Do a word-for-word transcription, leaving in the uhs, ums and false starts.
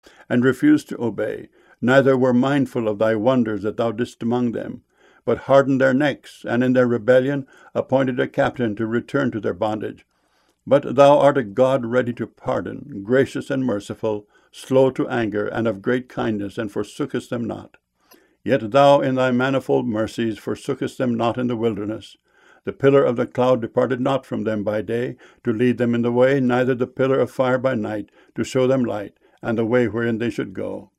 and refused to obey, neither were mindful of thy wonders that thou didst among them, but hardened their necks, and in their rebellion appointed a captain to return to their bondage. But thou art a God ready to pardon, gracious and merciful, slow to anger, and of great kindness, and forsookest them not. Yet thou in thy manifold mercies forsookest them not in the wilderness. The pillar of the cloud departed not from them by day, to lead them in the way, neither the pillar of fire by night, to show them light, and the way wherein they should go.